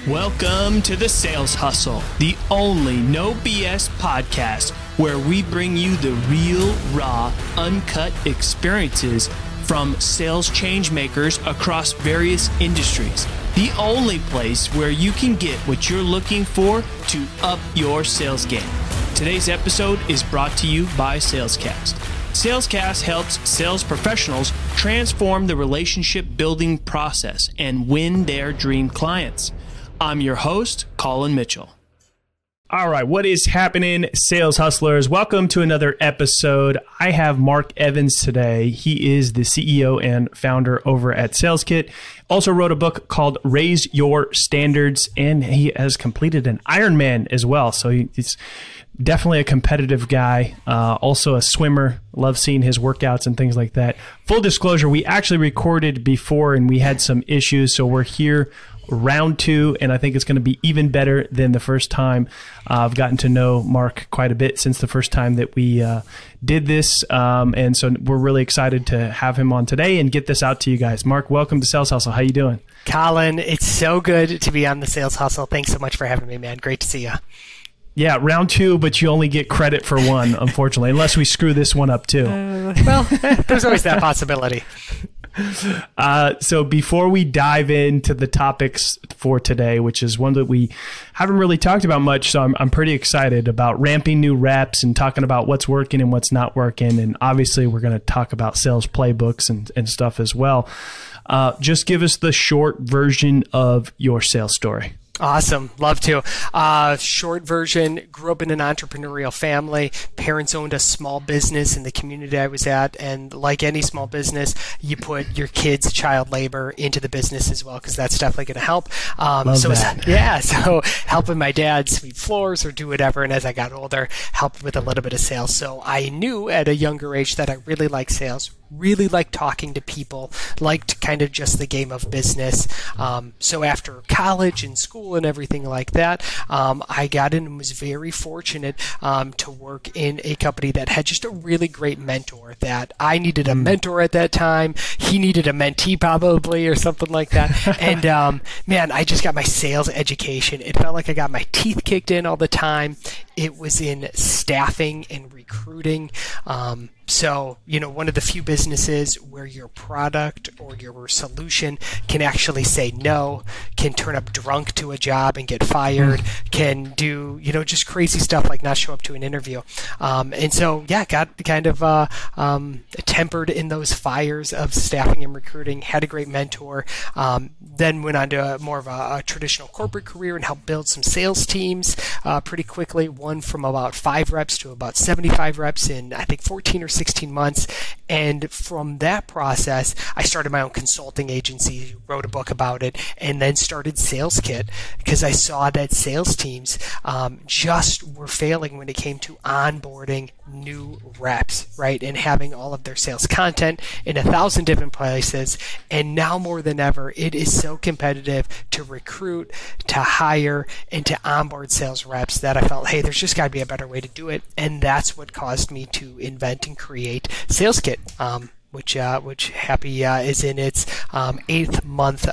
Welcome to the Sales Hustle, the only no BS podcast where we bring you the real, raw, uncut experiences from sales change makers across various industries. The only place where you can get what you're looking for to up your sales game. Today's episode is brought to you by Salescast. Salescast helps sales professionals transform the relationship building process and win their dream clients. I'm your host, Colin Mitchell. All right, what is happening, sales hustlers? Welcome to another episode. I have Mark Evans today. He is the CEO and founder over at SalesKit. Also wrote a book called Raise Your Standards, and he has completed an Ironman as well. So he's definitely a competitive guy, also a swimmer. Love seeing his workouts and things like that. Full disclosure, we actually recorded before and we had some issues, so we're here round two, and I think it's going to be even better than the first time. I've gotten to know Mark quite a bit since the first time that we did this, and so we're really excited to have him on today and get this out to you guys. Mark, welcome to Sales Hustle. How you doing? Colin, it's so good to be on the Sales Hustle. Thanks so much for having me, man. Great to see you. Yeah, round two, but you only get credit for one, unfortunately, unless we screw this one up too. Well, there's always that possibility. So before we dive into the topics for today, which is one that we haven't really talked about much, so I'm pretty excited about ramping new reps and talking about what's working and what's not working. And obviously, we're going to talk about sales playbooks and stuff as well. Just give us the short version of your sales story. Awesome. Love to. Short version, grew up in an entrepreneurial family. Parents owned a small business in the community I was at. And like any small business, you put your kids' child labor into the business as well, because that's definitely going to help. So helping my dad sweep floors or do whatever. And as I got older, helped with a little bit of sales. So I knew at a younger age that I really liked sales, really liked talking to people, liked kind of just the game of business. So after college and school and everything like that, I got in and was very fortunate to work in a company that had just a really great mentor. That I needed a mentor at that time. He needed a mentee probably or something like that. And man, I just got my sales education. It felt like I got my teeth kicked in all the time. It was in staffing and recruiting. So, one of the few businesses where your product or your solution can actually say no, can turn up drunk to a job and get fired, can do, just crazy stuff like not show up to an interview. And so, got kind of tempered in those fires of staffing and recruiting, had a great mentor, then went on to more of a traditional corporate career and helped build some sales teams pretty quickly, one from about 5 reps to about 75 reps in, I think, 14 or 16 months. And from that process, I started my own consulting agency, wrote a book about it, and then started SalesKit because I saw that sales teams just were failing when it came to onboarding new reps, right? And having all of their sales content in 1,000 different places. And now more than ever, it is so competitive to recruit, to hire, and to onboard sales reps that I felt, hey, there's just got to be a better way to do it. And that's what caused me to invent and create SalesKit, which happy is in its 8th month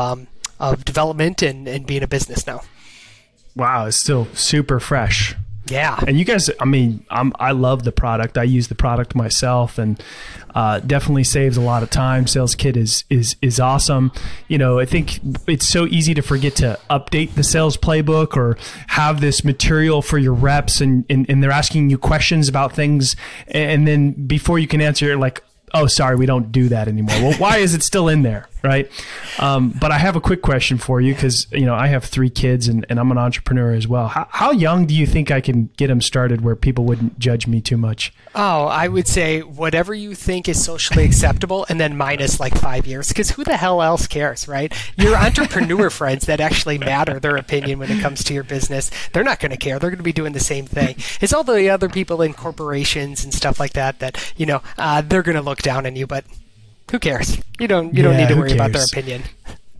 of development and being a business now. Wow, it's still super fresh. Yeah. And you guys, I love the product. I use the product myself, and definitely saves a lot of time. SalesKit is awesome. I think it's so easy to forget to update the sales playbook or have this material for your reps, and they're asking you questions about things, and then before you can answer, you're like, oh, sorry, we don't do that anymore. Well, why is it still in there, right? But I have a quick question for you because, I have 3 kids and I'm an entrepreneur as well. How young do you think I can get them started where people wouldn't judge me too much? Oh, I would say whatever you think is socially acceptable and then minus like 5 years, because who the hell else cares, right? Your entrepreneur friends that actually matter their opinion when it comes to your business, they're not going to care. They're going to be doing the same thing. It's all the other people in corporations and stuff like that they're going to look down on you, but who cares? You don't need to worry about their opinion.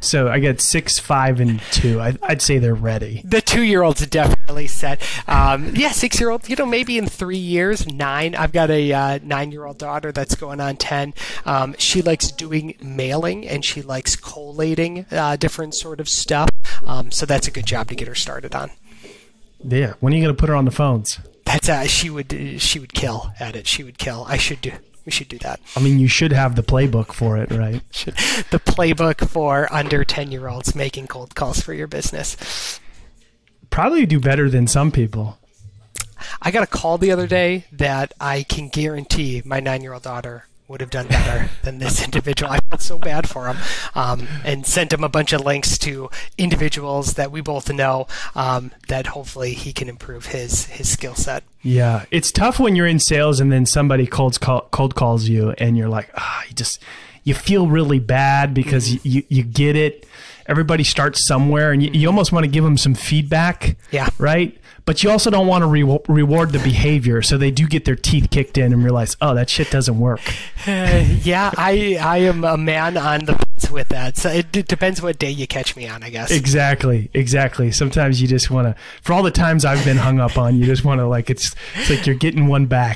So I get 6, 5, and 2. I'd say they're ready. The 2-year-old's definitely set. 6-year-old, maybe in 3 years, 9. I've got a 9-year-old daughter that's going on 10. She likes doing mailing and she likes collating different sort of stuff. So that's a good job to get her started on. Yeah. When are you going to put her on the phones? That's she would kill at it. She would kill. We should do that. I mean, you should have the playbook for it, right? The playbook for under 10-year-olds making cold calls for your business. Probably do better than some people. I got a call the other day that I can guarantee my 9-year-old daughter would have done better than this individual. I felt so bad for him, and sent him a bunch of links to individuals that we both know, that hopefully he can improve his skill set. Yeah, it's tough when you're in sales and then somebody cold calls you and you're like, you feel really bad because you get it. Everybody starts somewhere, and you almost want to give them some feedback. Yeah. Right? But you also don't want to reward the behavior, so they do get their teeth kicked in and realize, oh, that shit doesn't work. Yeah, I am a man on the fence with that. So it depends what day you catch me on, I guess. Exactly. Sometimes you just want to, for all the times I've been hung up on, you just want to, it's like you're getting one back.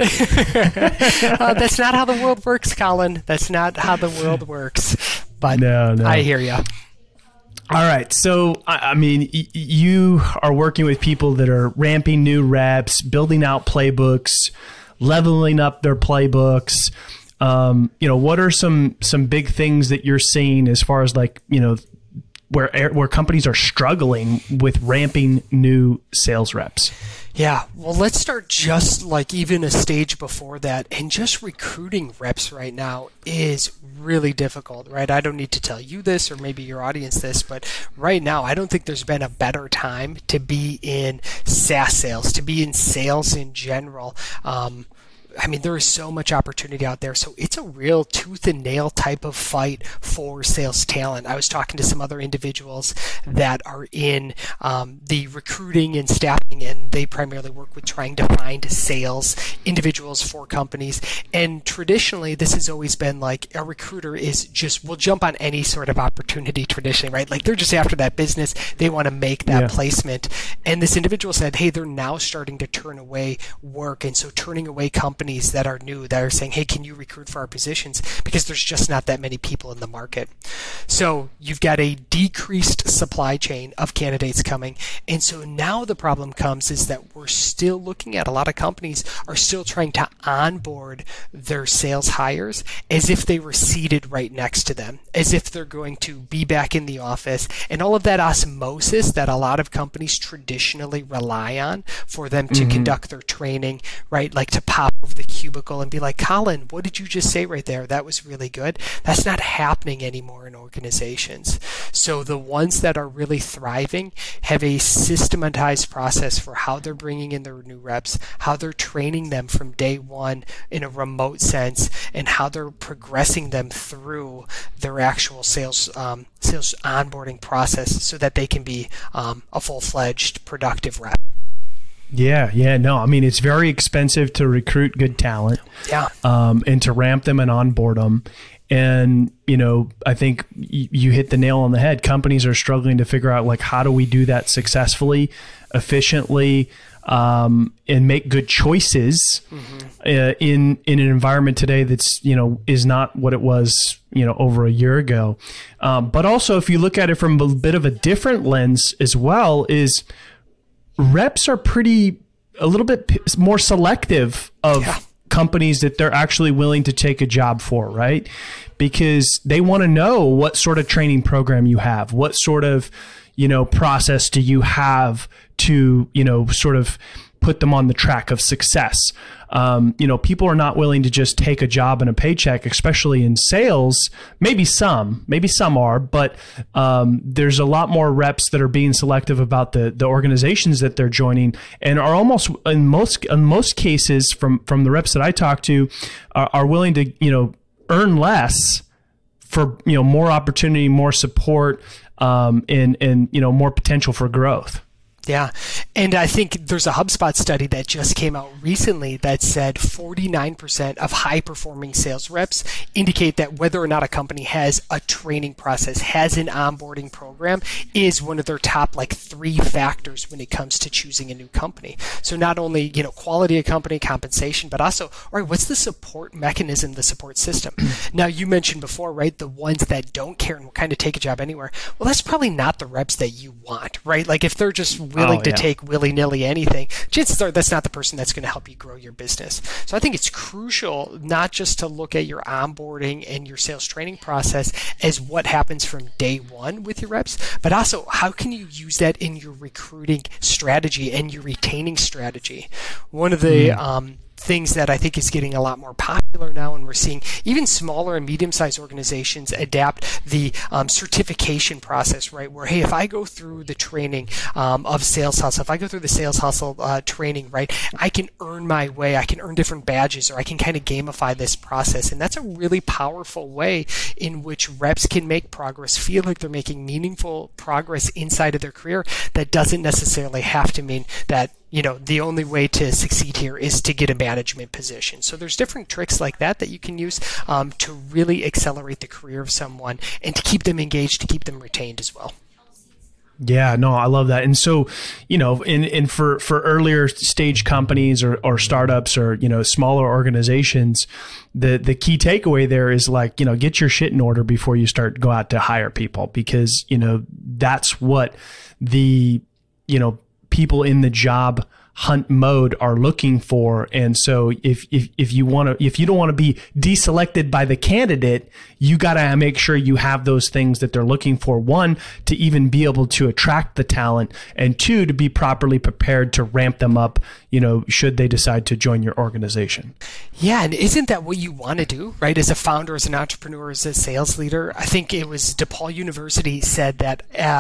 That's not how the world works, Colin. That's not how the world works. But no. I hear you. All right. So, I mean, you are working with people that are ramping new reps, building out playbooks, leveling up their playbooks. What are some big things that you're seeing as far as where companies are struggling with ramping new sales reps? Yeah, well, let's start just even a stage before that. And just recruiting reps right now is really difficult, right? I don't need to tell you this or maybe your audience this, but right now I don't think there's been a better time to be in SaaS sales, to be in sales in general. There is so much opportunity out there. So it's a real tooth and nail type of fight for sales talent. I was talking to some other individuals that are in the recruiting and staffing, and they primarily work with trying to find sales individuals for companies. And traditionally, this has always been a recruiter will jump on any sort of opportunity traditionally, right? They're just after that business. They want to make that placement. And this individual said, hey, they're now starting to turn away work. And so turning away companies that are new, that are saying, hey, can you recruit for our positions? Because there's just not that many people in the market. So you've got a decreased supply chain of candidates coming. And so now the problem comes is that we're still looking at a lot of companies are still trying to onboard their sales hires as if they were seated right next to them, as if they're going to be back in the office, and all of that osmosis that a lot of companies traditionally rely on for them to conduct their training, right? To pop over the cubicle and be like, Colin, what did you just say right there? That was really good. That's not happening anymore in organizations. So the ones that are really thriving have a systematized process for how they're bringing in their new reps, how they're training them from day one in a remote sense, and how they're progressing them through their actual sales onboarding process so that they can be a full-fledged productive rep. Yeah. No, it's very expensive to recruit good talent. Yeah. And to ramp them and onboard them. And, I think you hit the nail on the head. Companies are struggling to figure out how do we do that successfully, efficiently, and make good choices in an environment today that's, is not what it was, over a year ago. But also, if you look at it from a bit of a different lens as well, is reps are a little bit more selective of companies that they're actually willing to take a job for, right? Because they want to know what sort of training program you have, what sort of, process do you have to, sort of put them on the track of success. People are not willing to just take a job and a paycheck, especially in sales. Maybe some are, but there's a lot more reps that are being selective about the organizations that they're joining, and are almost in most cases from the reps that I talk to are willing to earn less for more opportunity, more support, and more potential for growth. Yeah. And I think there's a HubSpot study that just came out recently that said 49% of high-performing sales reps indicate that whether or not a company has a training process, has an onboarding program, is one of their top 3 factors when it comes to choosing a new company. So not only, quality of company, compensation, but also, all right, what's the support mechanism, the support system? Now, you mentioned before, right, the ones that don't care and will kind of take a job anywhere. Well, that's probably not the reps that you want, right? Like if they're just willing to take willy-nilly anything, chances are that's not the person that's going to help you grow your business. So I think it's crucial not just to look at your onboarding and your sales training process as what happens from day one with your reps, but also how can you use that in your recruiting strategy and your retaining strategy. One of the things that I think is getting a lot more popular now, and we're seeing even smaller and medium-sized organizations adapt the certification process, right? Where, hey, if I go through the training of Sales Hustle, if I go through the Sales Hustle training, right, I can earn my way, I can earn different badges, or I can kind of gamify this process. And that's a really powerful way in which reps can make progress, feel like they're making meaningful progress inside of their career. That doesn't necessarily have to mean that the only way to succeed here is to get a management position. So there's different tricks like that you can use to really accelerate the career of someone and to keep them engaged, to keep them retained as well. Yeah, no, I love that. And so, for earlier stage companies or startups or, smaller organizations, the key takeaway there is get your shit in order before you go out to hire people, because, that's what the, people in the job hunt mode are looking for. And so if you don't want to be deselected by the candidate, you got to make sure you have those things that they're looking for. One, to even be able to attract the talent, and two, to be properly prepared to ramp them up, should they decide to join your organization. Yeah. And isn't that what you want to do, right? As a founder, as an entrepreneur, as a sales leader, I think it was DePaul University said that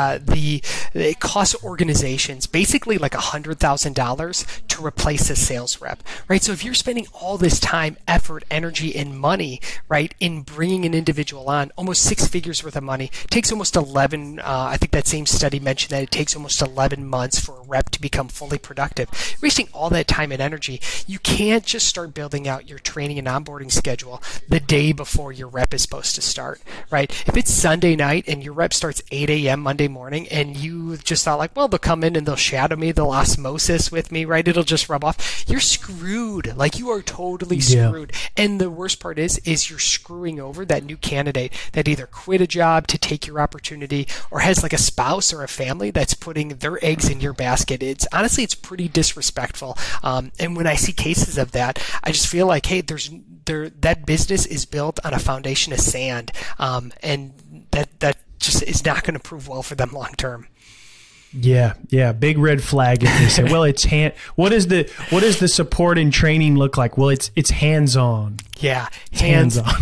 it costs organizations basically $100,000 to replace a sales rep, right? So if you're spending all this time, effort, energy, and money, right, in bringing an individual on, almost 6 figures worth of money, it takes almost 11, I think that same study mentioned that it takes almost 11 months for a rep to become fully productive. Wasting all that time and energy, you can't just start building out your training and onboarding schedule the day before your rep is supposed to start, right? If it's Sunday night and your rep starts 8 a.m. Monday morning and you just thought they'll come in and they'll shadow me, they'll osmosis with me, right? It'll just rub off. You're screwed. You are totally screwed. Yeah. And the worst part is you're screwing over that new candidate that either quit a job to take your opportunity or has a spouse or a family that's putting their eggs in your basket. It's pretty disrespectful. And when I see cases of that, I just feel hey, that business is built on a foundation of sand, and that just is not going to prove well for them long term. Yeah. Big red flag if they say, well, it's what is the support and training look like? Well, it's hands-on. Yeah, hands on.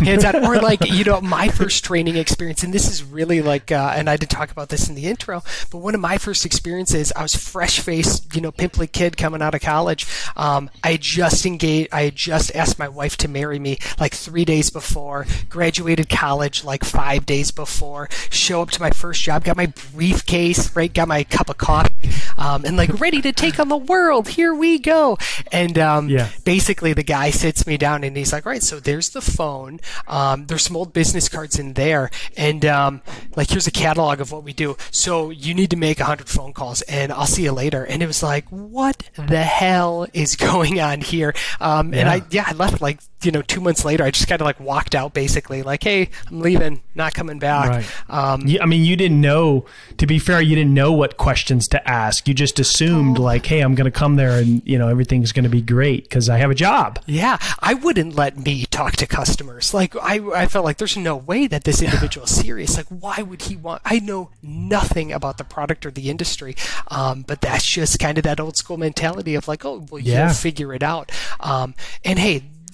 Or my first training experience, and this is really and I did talk about this in the intro, but one of my first experiences, I was fresh-faced, pimply kid coming out of college. I had just asked my wife to marry me 3 days before, graduated college 5 days before, show up to my first job, got my briefcase, right, got my cup of coffee, and ready to take on the world. Here we go. And basically the guy sits me down and he's like, right, so there's the phone. There's some old business cards in there, and here's a catalog of what we do. So you need to make 100 phone calls, and I'll see you later. And it was what the hell is going on here? And I left 2 months later. I just kind of walked out basically, hey, I'm leaving, not coming back. Right. You didn't know. To be fair, you didn't know what questions to ask. You just assumed hey, I'm going to come there and everything's going to be great because I have a job. Yeah, I wouldn't let me talk to customers. I felt there's no way that this individual is serious. Why would he want? I know nothing about the product or the industry, but that's just kind of that old school mentality of you'll figure it out. And hey,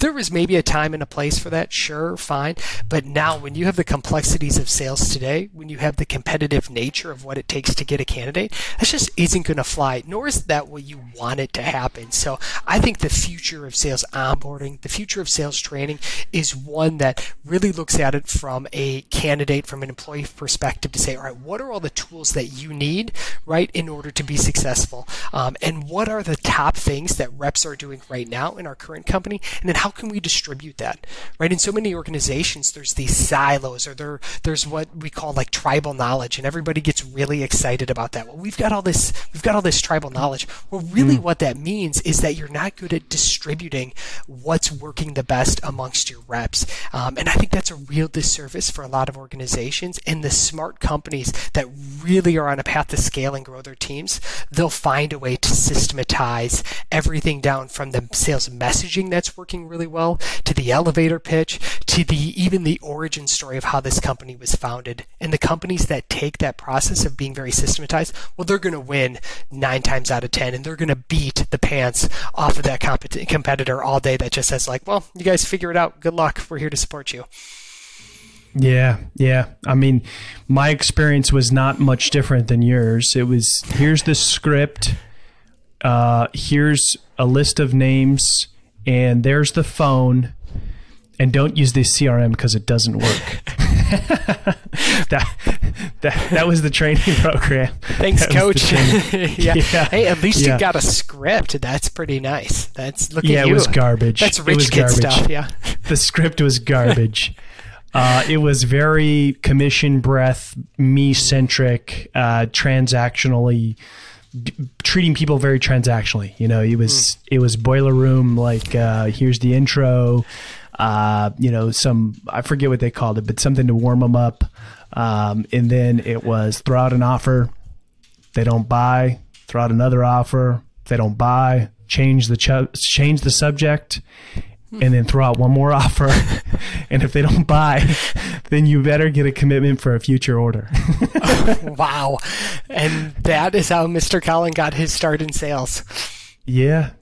there was maybe a time and a place for that, sure, fine. But now when you have the complexities of sales today, when you have the competitive nature of what it takes to get a candidate, that just isn't going to fly, nor is that what you want it to happen. So I think the future of sales onboarding, the future of sales training is one that really looks at it from a candidate, from an employee perspective to say, all right, what are all the tools that you need, right, in order to be successful? And what are the top things that reps are doing right now in our current company? And then how can we distribute that, right? In so many organizations, there's these silos, or there's what we call like tribal knowledge, and everybody gets really excited about that. Well, we've got all this tribal knowledge. Well, really what that means is that you're not good at distributing what's working the best amongst your reps. And I think that's a real disservice for a lot of organizations. And the smart companies that really are on a path to scale and grow their teams, they'll find a way to systematize everything down from the sales messaging that's working really well, to the elevator pitch, to even the origin story of how this company was founded. And the companies that take that process of being very systematized, well, they're going to win 9 times out of 10, and they're going to beat the pants off of that competitor all day that just says like, well, you guys figure it out. Good luck. We're here to support you. Yeah. I mean, my experience was not much different than yours. It was, here's the script, here's a list of names, and there's the phone, and don't use the CRM because it doesn't work. that was the training program. Thanks, coach. Yeah. Hey, at least Yeah. you got a script. That's pretty nice. Look at you. Yeah, it was garbage. That's It rich was kid garbage. stuff. Yeah. The script was garbage. It was very commission breath, me-centric, transactionally, treating people very transactionally. You know, it was boiler room, like, here's the intro, I forget what they called it, but something to warm them up. And then it was throw out an offer. They don't buy, throw out another offer. They don't buy, change the subject, and then throw out one more offer. And if they don't buy, then you better get a commitment for a future order. Wow. And that is how Mr. Collin got his start in sales. Yeah.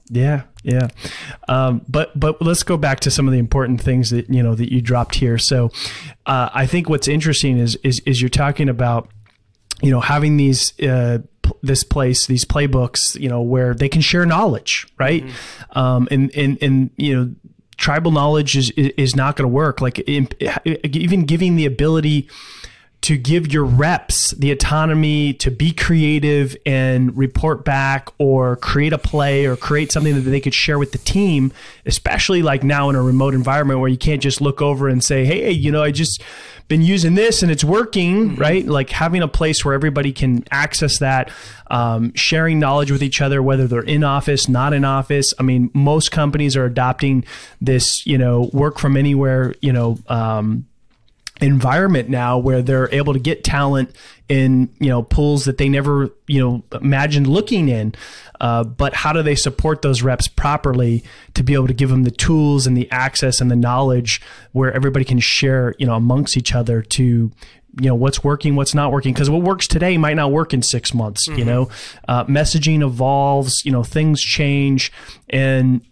But let's go back to some of the important things that you dropped here. So I think what's interesting is you're talking about, having these these playbooks, where they can share knowledge, right? And tribal knowledge is not going to work. Like even giving the ability to give your reps the autonomy to be creative and report back, or create a play, or create something that they could share with the team, especially like now in a remote environment where you can't just look over and say, hey, I just been using this and it's working, right? Like having a place where everybody can access that, sharing knowledge with each other, whether they're in office, not in office. I mean, most companies are adopting this, work from anywhere, environment now, where they're able to get talent in pools that they never imagined looking in, but how do they support those reps properly to be able to give them the tools and the access and the knowledge where everybody can share amongst each other to what's working, what's not working, because what works today might not work in 6 months. Messaging evolves, things change, and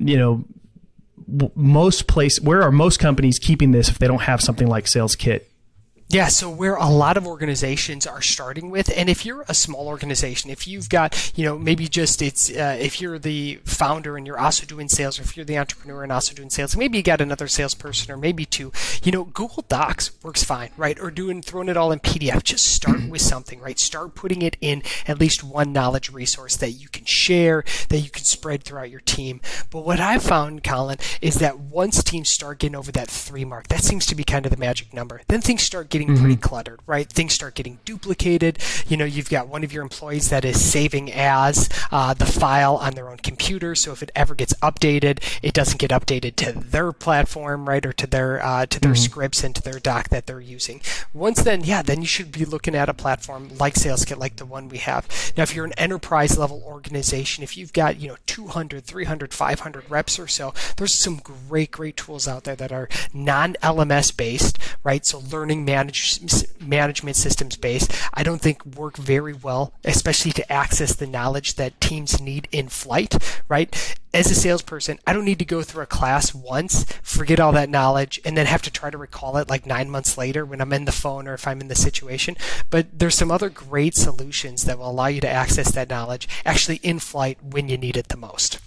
where are most companies keeping this if they don't have something like Sales Kit? Yeah, so where a lot of organizations are starting with, and if you're a small organization, if you've got, maybe just if you're the founder and you're also doing sales, or if you're the entrepreneur and also doing sales, maybe you got another salesperson or maybe two, Google Docs works fine, right? Or throwing it all in PDF. Just start with something, right? Start putting it in at least one knowledge resource that you can share, that you can spread throughout your team. But what I've found, Collin, is that once teams start getting over that 3 mark, that seems to be kind of the magic number. Then things start getting pretty cluttered, right? Things start getting duplicated. You've got one of your employees that is saving as the file on their own computer. So if it ever gets updated, it doesn't get updated to their platform, right? Or to their scripts and to their doc that they're using. Once then you should be looking at a platform like SalesKit, like the one we have. Now, if you're an enterprise level organization, if you've got, 200, 300, 500 reps or so, there's some great tools out there that are non-LMS based, right? So learning management management systems based. I don't think work very well, especially to access the knowledge that teams need in flight, right? As a salesperson, I don't need to go through a class once, forget all that knowledge, and then have to try to recall it like 9 months later when I'm in the phone or if I'm in the situation. But there's some other great solutions that will allow you to access that knowledge actually in flight when you need it the most.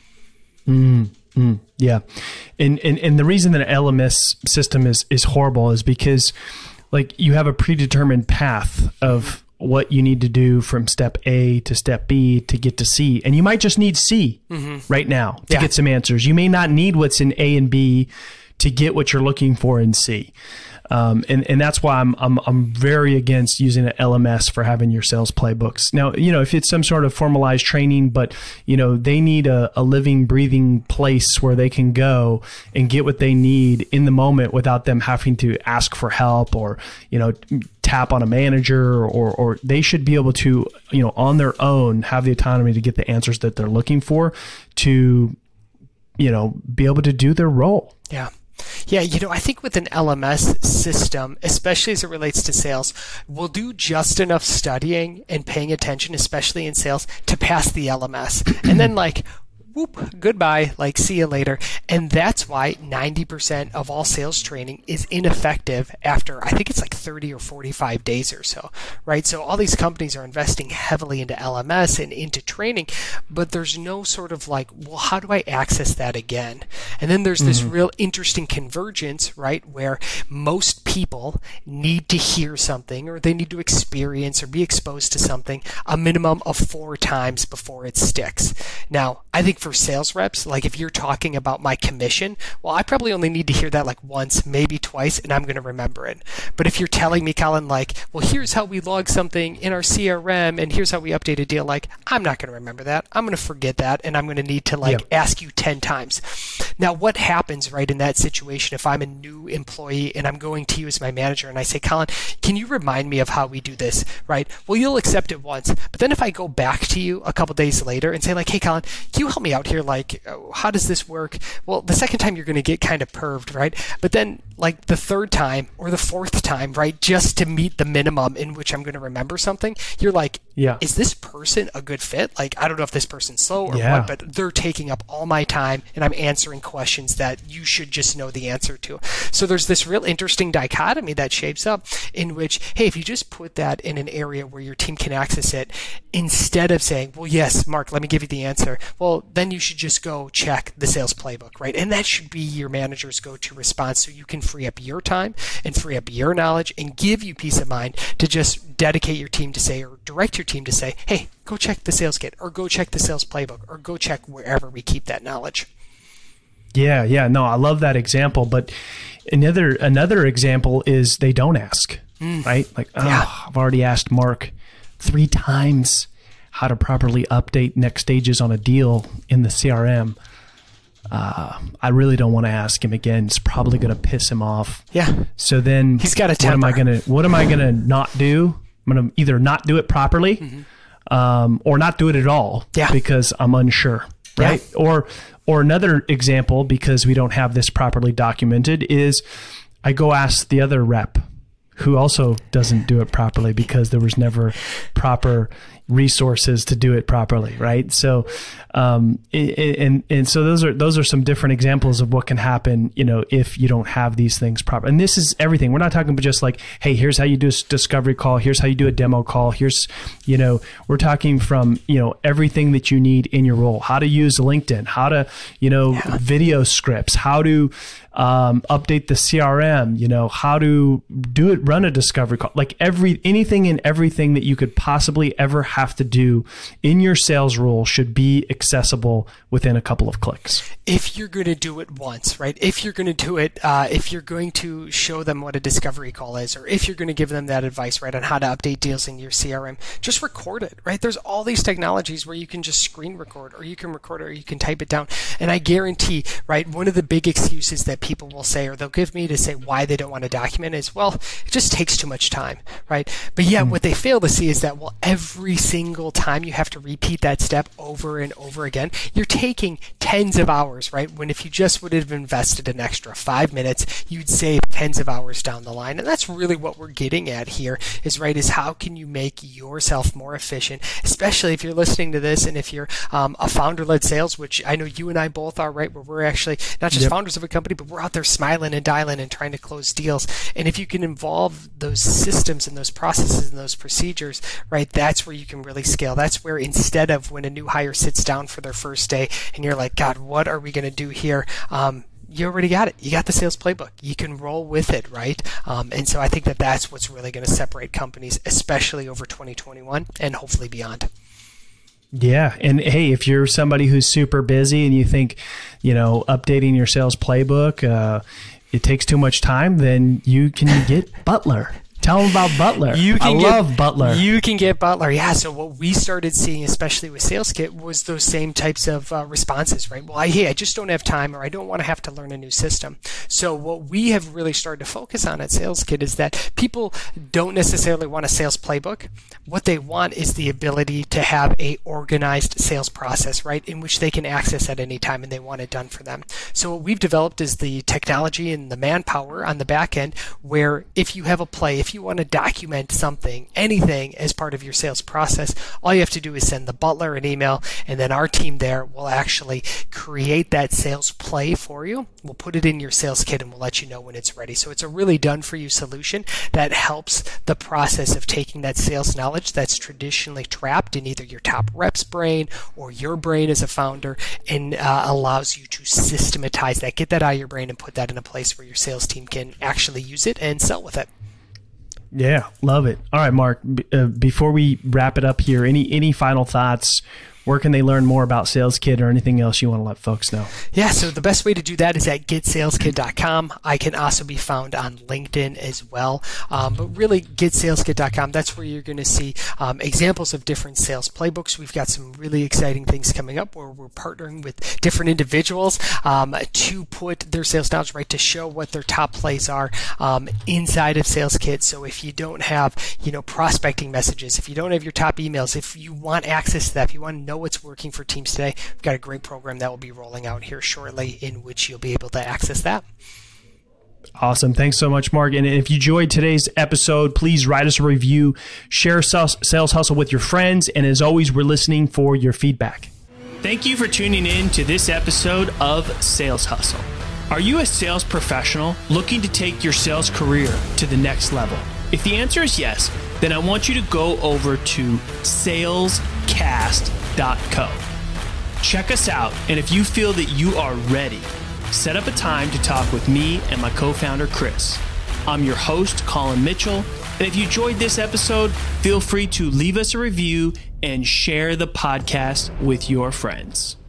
Yeah. And the reason that an LMS system is horrible is because like you have a predetermined path of what you need to do from step A to step B to get to C. And you might just need C right now to get some answers. You may not need what's in A and B to get what you're looking for in C. And that's why I'm very against using an LMS for having your sales playbooks. Now, if it's some sort of formalized training, but they need a living, breathing place where they can go and get what they need in the moment without them having to ask for help or, tap on a manager or they should be able to, on their own have the autonomy to get the answers that they're looking for to, be able to do their role. Yeah. Yeah, I think with an LMS system, especially as it relates to sales, we'll do just enough studying and paying attention, especially in sales, to pass the LMS. And then whoop, goodbye, see you later. And that's why 90% of all sales training is ineffective after, I think it's 30 or 45 days or so, right? So all these companies are investing heavily into LMS and into training, but there's no sort of well, how do I access that again? And then there's this real interesting convergence, right? Where most people need to hear something or they need to experience or be exposed to something a minimum of 4 times before it sticks. Now, I think for sales reps, if you're talking about my commission, well, I probably only need to hear that once, maybe twice, and I'm going to remember it. But if you're telling me, Colin, well, here's how we log something in our CRM and here's how we update a deal, I'm not going to remember that. I'm going to forget that, and I'm going to need to ask you 10 times. Now, what happens, right, in that situation if I'm a new employee and I'm going to you as my manager and I say, Colin, can you remind me of how we do this, right? Well, you'll accept it once, but then if I go back to you a couple days later and say, hey, Colin, can you help me out here? How does this work? Well, the second time you're going to get kind of perved, right? But then the third time or the fourth time, right, just to meet the minimum in which I'm going to remember something, you're is this person a good fit? I don't know if this person's slow or what, but they're taking up all my time and I'm answering questions that you should just know the answer to. So there's this real interesting dichotomy that shapes up in which, hey, if you just put that in an area where your team can access it, instead of saying, well, yes, Mark, let me give you the answer, well, then you should just go check the sales playbook, right? And that should be your manager's go-to response so you can free up your time and free up your knowledge and give you peace of mind to just dedicate your team to say, or direct your team to say, hey, go check the sales kit or go check the sales playbook or go check wherever we keep that knowledge. Yeah. No, I love that example. But another example is they don't ask, right? I've already asked Mark 3 times how to properly update next stages on a deal in the CRM. I really don't want to ask him again. It's probably going to piss him off. Yeah. So then he's got a temper. What am I going to not do? I'm going to either not do it properly, or not do it at all because I'm unsure. Right. Yeah. Or another example, because we don't have this properly documented, is I go ask the other rep who also doesn't do it properly because there was never proper resources to do it properly, right? So, and so those are some different examples of what can happen, if you don't have these things proper. And this is everything. We're not talking about just hey, here's how you do a discovery call. Here's how you do a demo call. Here's, we're talking from, everything that you need in your role, how to use LinkedIn, how to, video scripts, how to, update the CRM, how to run a discovery call, anything and everything that you could possibly ever have to do in your sales role should be accessible within a couple of clicks. If you're going to do it once, right? If you're going to do it, if you're going to show them what a discovery call is, or if you're going to give them that advice, right, on how to update deals in your CRM, just record it, right? There's all these technologies where you can just screen record, or you can record it, or you can type it down. And I guarantee, right, one of the big excuses that people will say, or they'll give me to say why they don't want to document is, well, it just takes too much time, right? But what they fail to see is that, well, every single time you have to repeat that step over and over again, you're taking tens of hours, right? When if you just would have invested an extra 5 minutes, you'd save tens of hours down the line. And that's really what we're getting at here is how can you make yourself more efficient, especially if you're listening to this and if you're a founder-led sales, which I know you and I both are, right? Where we're actually not just founders of a company, but we're out there smiling and dialing and trying to close deals. And if you can involve those systems and those processes and those procedures, right, that's where you can really scale. That's where instead of when a new hire sits down for their first day and you're like, God, what are we going to do here? You already got it. You got the sales playbook. You can roll with it, right? And so I think that that's what's really going to separate companies, especially over 2021 and hopefully beyond. Yeah. And hey, if you're somebody who's super busy and you think, updating your sales playbook, it takes too much time, then you can get Butler. Tell them about Butler. I love Butler. You can get Butler. Yeah. So what we started seeing, especially with SalesKit, was those same types of responses, right? Well, I just don't have time, or I don't want to have to learn a new system. So what we have really started to focus on at SalesKit is that people don't necessarily want a sales playbook. What they want is the ability to have a organized sales process, right, in which they can access at any time and they want it done for them. So what we've developed is the technology and the manpower on the back end where if you have a play, if you want to document something, anything as part of your sales process, all you have to do is send the Butler an email, and then our team there will actually create that sales play for you. We'll put it in your sales kit and we'll let you know when it's ready. So it's a really done-for-you solution that helps the process of taking that sales knowledge that's traditionally trapped in either your top rep's brain or your brain as a founder, and allows you to systematize that, get that out of your brain and put that in a place where your sales team can actually use it and sell with it. Yeah, love it. All right, Mark, before we wrap it up here, any final thoughts? Where can they learn more about SalesKit or anything else you want to let folks know? Yeah, so the best way to do that is at getsaleskit.com. I can also be found on LinkedIn as well. But really, getsaleskit.com, that's where you're going to see examples of different sales playbooks. We've got some really exciting things coming up where we're partnering with different individuals to put their sales knowledge, right, to show what their top plays are inside of SalesKit. So if you don't have, prospecting messages, if you don't have your top emails, if you want access to that, if you want to know what's working for teams today, we've got a great program that will be rolling out here shortly in which you'll be able to access that. Awesome. Thanks so much, Mark. And if you enjoyed today's episode, please write us a review, share Sales Hustle with your friends, and as always, we're listening for your feedback. Thank you for tuning in to this episode of Sales Hustle. Are you a sales professional looking to take your sales career to the next level? If the answer is yes, then I want you to go over to salescast.co. Check us out, and if you feel that you are ready, set up a time to talk with me and my co-founder, Chris. I'm your host, Colin Mitchell, and if you enjoyed this episode, feel free to leave us a review and share the podcast with your friends.